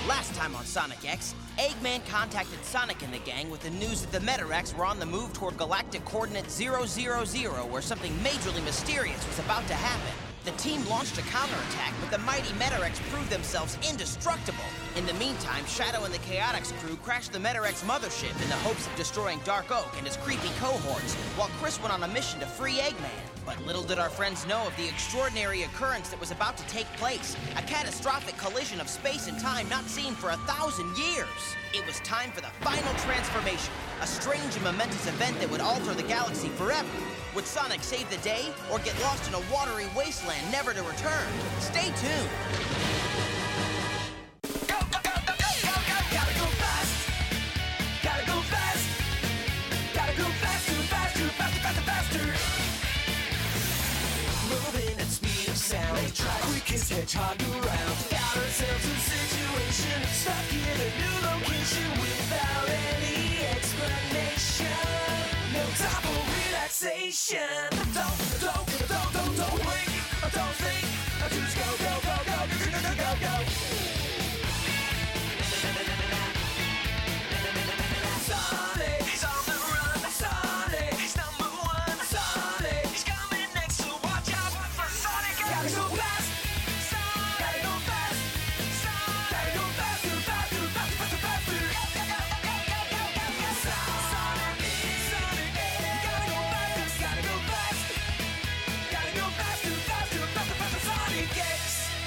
Last time on Sonic X, Eggman contacted Sonic and the gang with the news that the Metarex were on the move toward galactic coordinate 000, where something majorly mysterious was about to happen. The team launched a counterattack, but the mighty Metarex proved themselves indestructible. In the meantime, Shadow and the Chaotix crew crashed the Metarex mothership in the hopes of destroying Dark Oak and his creepy cohorts, while Chris went on a mission to free Eggman. But little did our friends know of the extraordinary occurrence that was about to take place, a catastrophic collision of space and time not seen for 1,000 years. It was time for the final transformation, a strange and momentous event that would alter the galaxy forever. Would Sonic save the day, or get lost in a watery wasteland never to return? Stay tuned. Go, go, go, go, go, go, go. Gotta go fast. Gotta go fast. Gotta go faster, faster, faster, faster, faster. Moving at speed of sound. Quick as hedgehog around. Got ourselves a situation. Stuck in a new location without any explanation. No time for relaxation. Don't blink. Don't think. Just go, go, go, go, go, go, go, go. Sonic, he's on the run. Sonic, he's number one. Sonic, he's coming next, so watch out for Sonic. Gotta go fast. Gotta go fast. Gotta go faster, faster, faster, faster, faster. Sonic, gotta go fast. Gotta go fast. Gotta go faster, faster, faster, faster. Sonic X.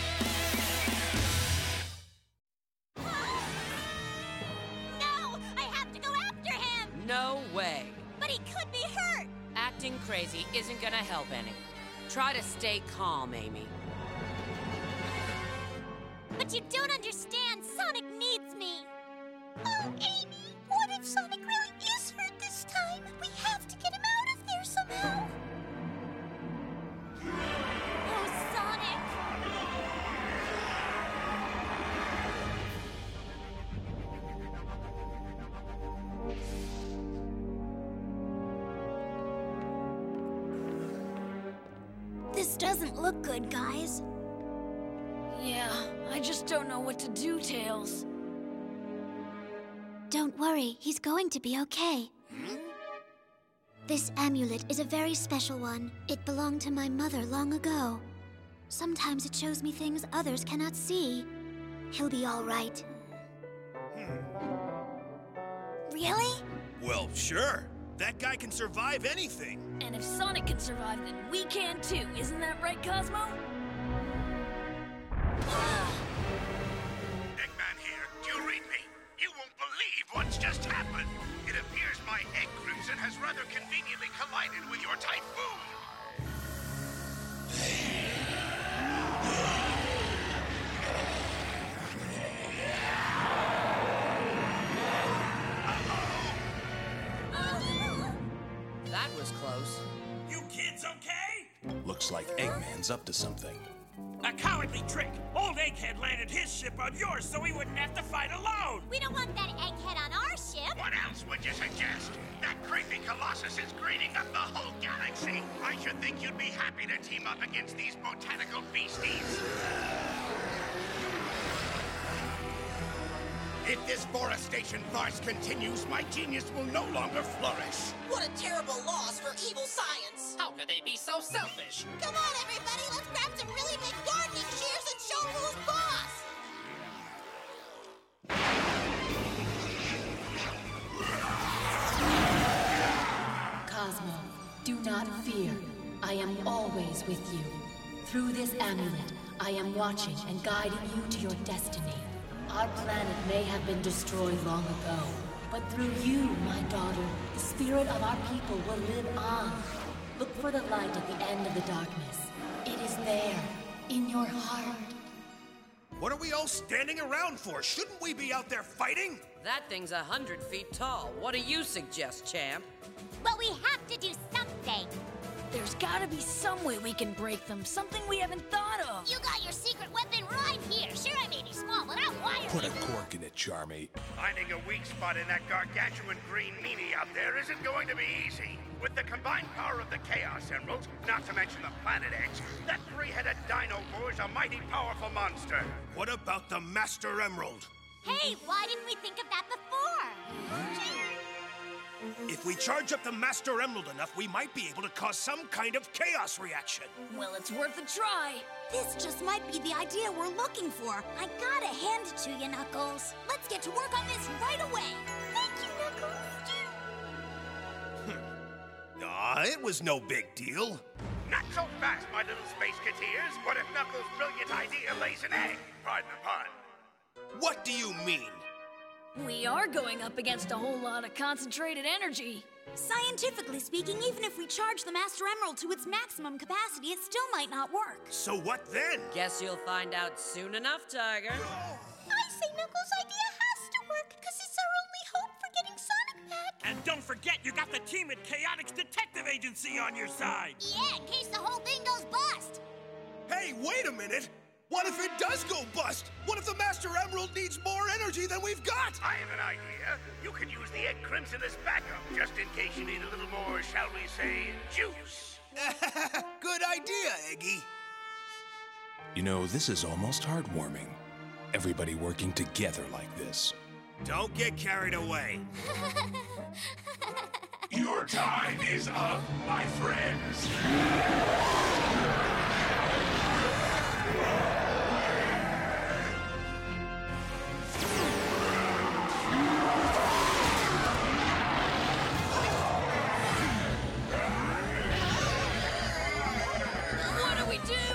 No! I have to go after him! No way. But he could be hurt! Acting crazy isn't gonna help any. Try to stay calm, Amy. But you don't understand. Sonic needs me. Oh, Amy, what if Sonic really is hurt this time? We have to get him out of there somehow. Oh, Sonic. This doesn't look good, guys. Yeah, I just don't know what to do, Tails. Don't worry, he's going to be okay. This amulet is a very special one. It belonged to my mother long ago. Sometimes it shows me things others cannot see. He'll be all right. Really? Well, sure. That guy can survive anything. And if Sonic can survive, then we can too. Isn't that right, Cosmo? Eggman here. Do you read me? You won't believe what's just happened. It appears my egg crimson has rather conveniently collided with your typhoon. That was close. You kids okay? Looks like Eggman's up to something. A cowardly trick! Old Egghead landed his ship on yours so he wouldn't have to fight alone! We don't want that egghead on our ship. What else would you suggest? That creepy Colossus is greening up the whole galaxy. I should think you'd be happy to team up against these botanical beasties. If this forestation farce continues, my genius will no longer flourish. What a terrible loss for evil science! How could they be so selfish? Come on, everybody, let's grab some really big gardening shears and show who's boss. Cosmo, do not fear. I am always with you. Through this amulet, I am watching and guiding you to your destiny. Our planet may have been destroyed long ago, but through you, my daughter, the spirit of our people will live on. Look for the light at the end of the darkness. It is there, in your heart. What are we all standing around for? Shouldn't we be out there fighting? That thing's 100 feet tall. What do you suggest, champ? But we have to do something. There's gotta be some way we can break them, something we haven't thought of. You got your secret weapon right here. Sure, I may be small, but I'm wired. Put a cork in it, Charmy. Finding a weak spot in that gargantuan green meanie out there isn't going to be easy. With the combined power of the Chaos Emeralds, not to mention the Planet X, that three-headed dino boar is a mighty powerful monster. What about the Master Emerald? Hey, why didn't we think of that before? If we charge up the Master Emerald enough, we might be able to cause some kind of chaos reaction. Well, it's worth a try. This just might be the idea we're looking for. I gotta hand it to you, Knuckles. Let's get to work on this right away. Thank you, Knuckles. It was no big deal. Not so fast, my little space Kateers. What if Knuckles' brilliant idea lays an egg? Pardon the pun. What do you mean? We are going up against a whole lot of concentrated energy. Scientifically speaking, even if we charge the Master Emerald to its maximum capacity, it still might not work. So what then? Guess you'll find out soon enough, Tiger. I say Knuckles' idea has to work, because it's our only hope for getting Sonic back. And don't forget, you got the team at Chaotix Detective Agency on your side. Yeah, in case the whole thing goes bust. Hey, wait a minute! What if it does go bust? What if the Master Emerald needs more energy than we've got? I have an idea. You can use the Egg Crimson as backup, just in case you need a little more, shall we say, juice. Good idea, Eggy. You know, this is almost heartwarming. Everybody working together like this. Don't get carried away. Your time is up, my friends. What do we do?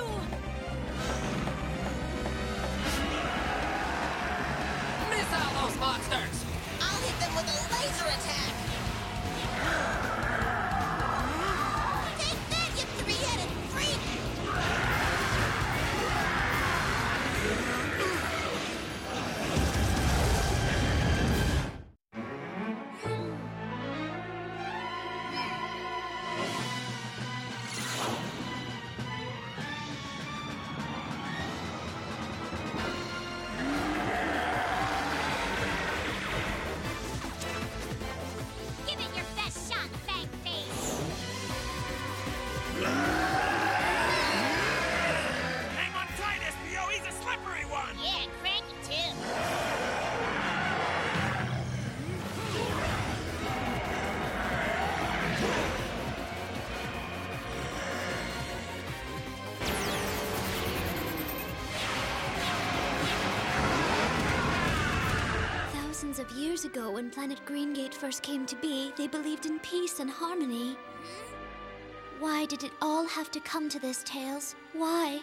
Miss out those monsters! I'll hit them with a laser attack. Take that, you three-headed freak! Give it your best shot, Fang Face. Hang on tight, SPO, he's a slippery one. Yeah, cranky too. Thousands of years ago, when Planet Greengate first came to be, they believed in peace and harmony. Why did it all have to come to this, Tails? Why?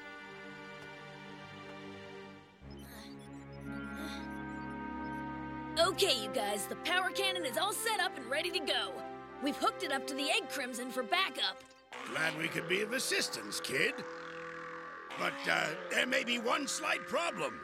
Okay, you guys, the power cannon is all set up and ready to go. We've hooked it up to the Egg Crimson for backup. Glad we could be of assistance, kid. But, there may be one slight problem.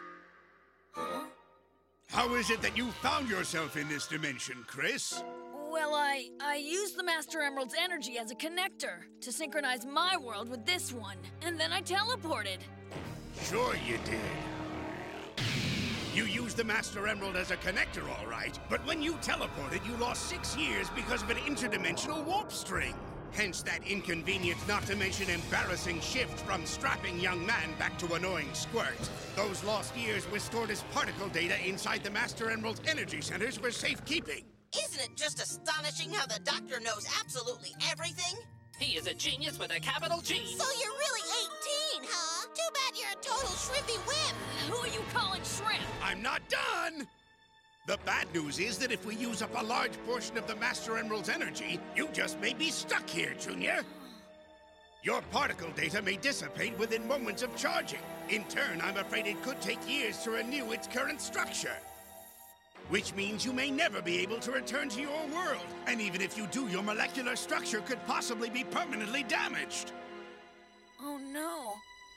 How is it that you found yourself in this dimension, Chris? Well, I used the Master Emerald's energy as a connector to synchronize my world with this one, and then I teleported. Sure you did. You used the Master Emerald as a connector, all right, but when you teleported, you lost 6 years because of an interdimensional warp string. Hence that inconvenient, not to mention embarrassing shift from strapping young man back to annoying squirt. Those lost years were stored as particle data inside the Master Emerald's energy centers for safekeeping. Isn't it just astonishing how the doctor knows absolutely everything? He is a genius with a capital G. So you're really 18, huh? Too bad you're a total shrimpy wimp. Who are you calling shrimp? I'm not done! The bad news is that if we use up a large portion of the Master Emerald's energy, you just may be stuck here, Junior. Your particle data may dissipate within moments of charging. In turn, I'm afraid it could take years to renew its current structure. Which means you may never be able to return to your world. And even if you do, your molecular structure could possibly be permanently damaged. Oh no.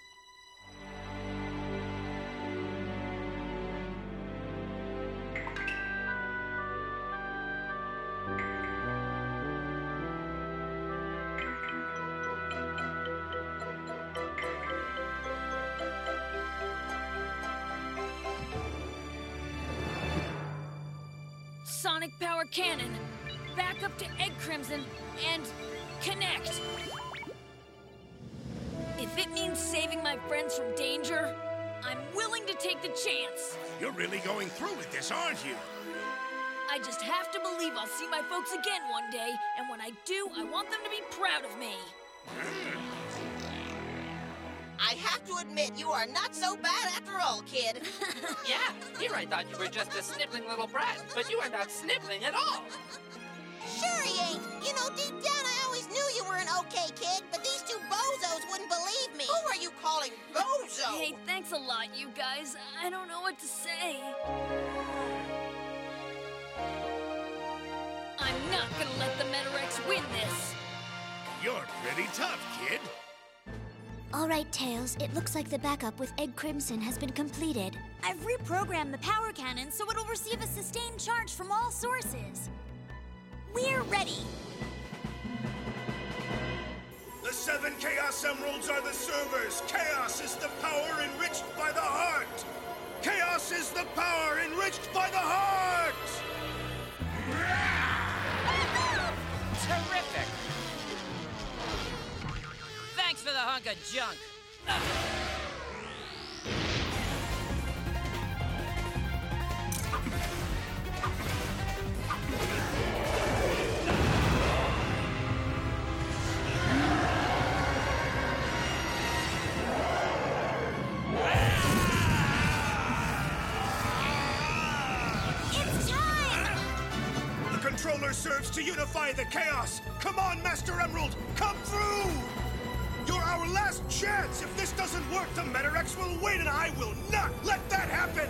Sonic Power Cannon, back up to Egg Crimson, and connect. If it means saving my friends from danger, I'm willing to take the chance. You're really going through with this, aren't you? I just have to believe I'll see my folks again one day, and when I do, I want them to be proud of me. I have to admit, you are not so bad after all, kid. Yeah, here I thought you were just a sniveling little brat, but you are not sniveling at all. Sure he ain't. You know, deep down I always knew you were an okay kid, but these two bozos wouldn't believe me. Who are you calling bozo? Hey, thanks a lot, you guys. I don't know what to say. I'm not gonna let the Metarex win this. You're pretty tough, kid. All right, Tails. It looks like the backup with Egg Crimson has been completed. I've reprogrammed the power cannon so it'll receive a sustained charge from all sources. We're ready. The 7 Chaos Emeralds are the servers. Chaos is the power enriched by the heart. Chaos is the power enriched by the heart. Terrific! Thanks for the hunk of junk. It's time! The controller serves to unify the chaos. Come on, Master Emerald, come through! You're our last chance! If this doesn't work, the Metarex will win, and I will not let that happen!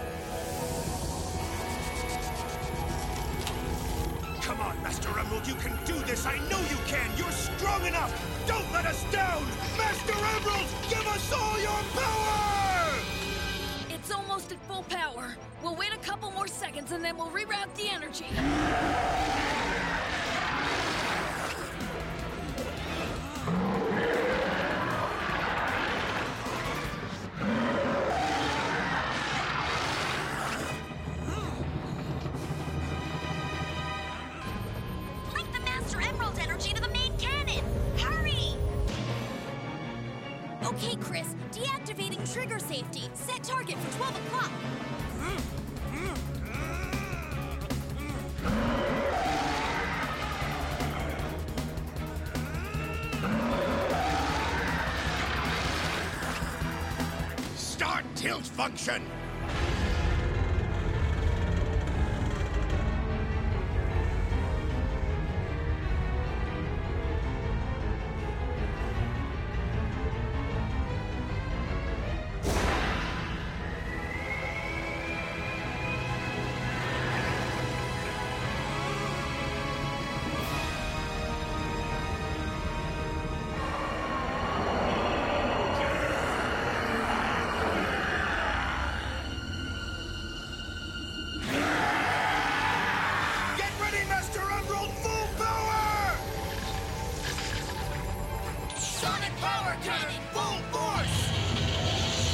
Come on, Master Emerald, you can do this! I know you can! You're strong enough! Don't let us down! Master Emerald, give us all your power! It's almost at full power. We'll wait a couple more seconds and then we'll reroute the energy. Link the Master Emerald energy to the main cannon! Hurry! Okay, Chris. Deactivating trigger safety. Set target for 12 o'clock. Start tilt function. Get ready, Master Emerald, full power! Sonic Power Cannon, full force!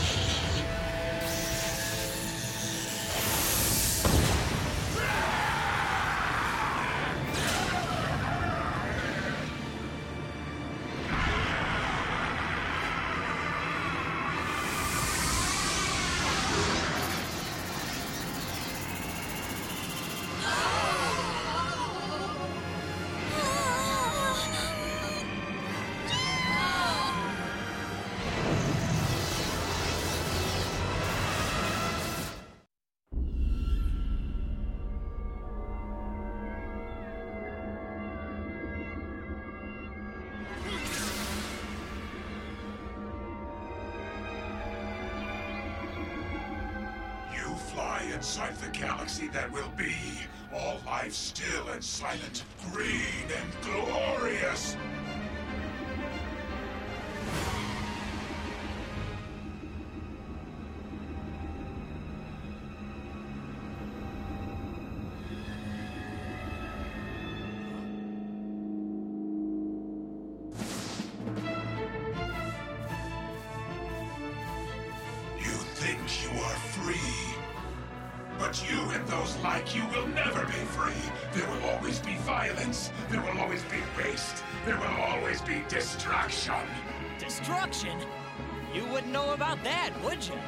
You fly inside the galaxy that will be, all life still and silent, green and glorious. You think you are free, but you and those like you will never be free. There will always be violence. There will always be waste. There will always be destruction. Destruction? You wouldn't know about that, would you?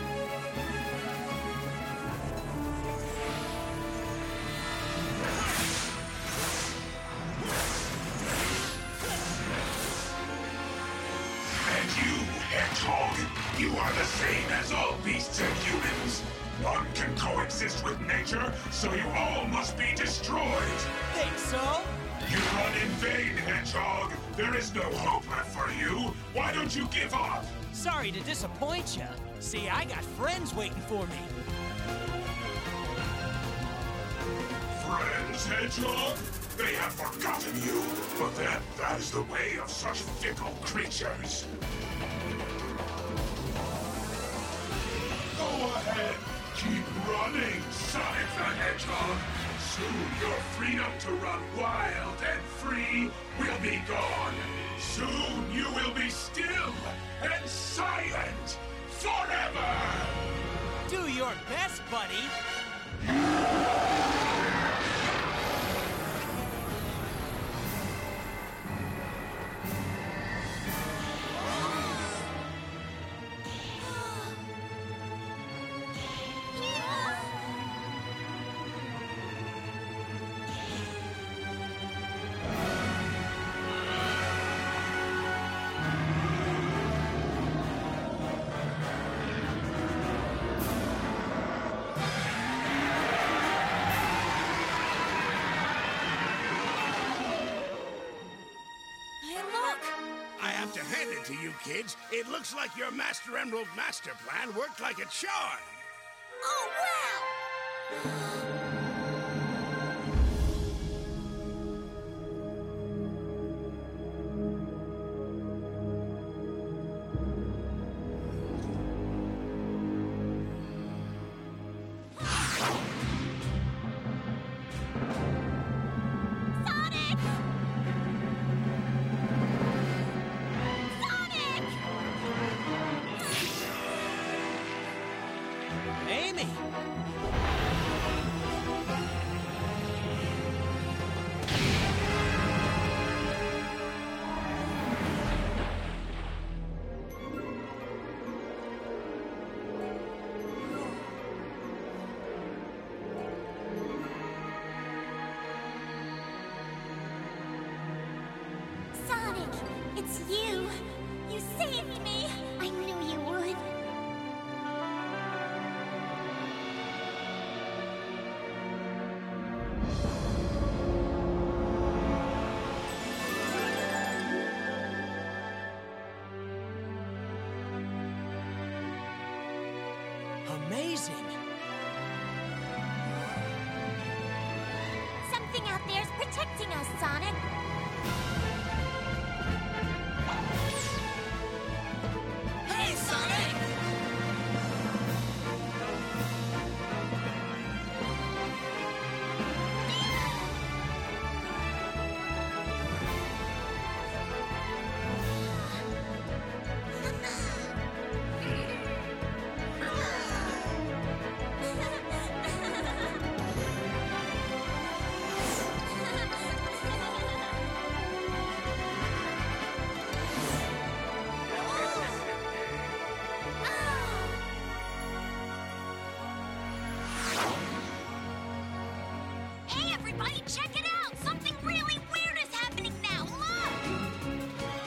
And you, Hedgehog, you are the same as all beasts and humans. None can coexist with nature, so you all must be destroyed. Think so? You run in vain, Hedgehog. There is no hope left for you. Why don't you give up? Sorry to disappoint you. See, I got friends waiting for me. Friends, Hedgehog? They have forgotten you. But that is the way of such fickle creatures. Go ahead. Keep running, Sonic the Hedgehog. Soon your freedom to run wild and free will be gone. Soon you will be still and silent forever! Do your best, buddy. To hand it to you kids, it looks like your Master Emerald master plan worked like a charm. Oh, wow! Amy! Sonic, it's you. You saved me. I knew you would. Amazing. Something out there's protecting us, Sonic. Hey, Sonic! Hey, everybody, check it out! Something really weird is happening now. Look!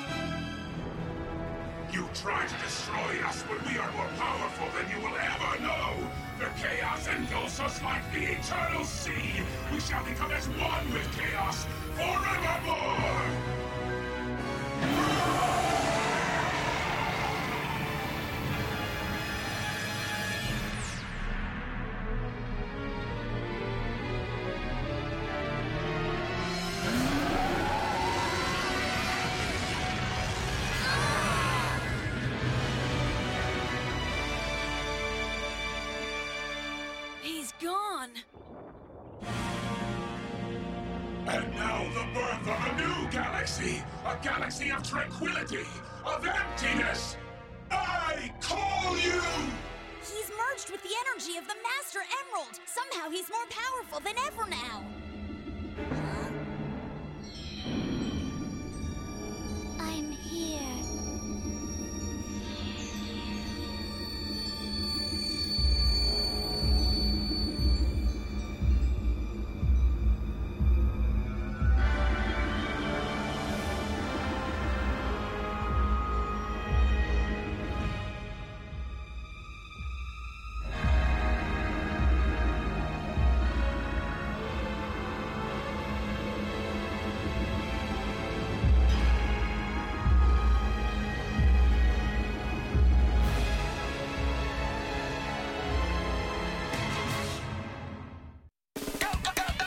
You try to destroy us when we are more powerful than you will ever know. The chaos engulfs us like the eternal sea. We shall become as one with chaos forevermore. He's gone. And now the birth of a new galaxy. A galaxy of tranquility, of emptiness. I call you! He's merged with the energy of the Master Emerald. Somehow he's more powerful than ever now.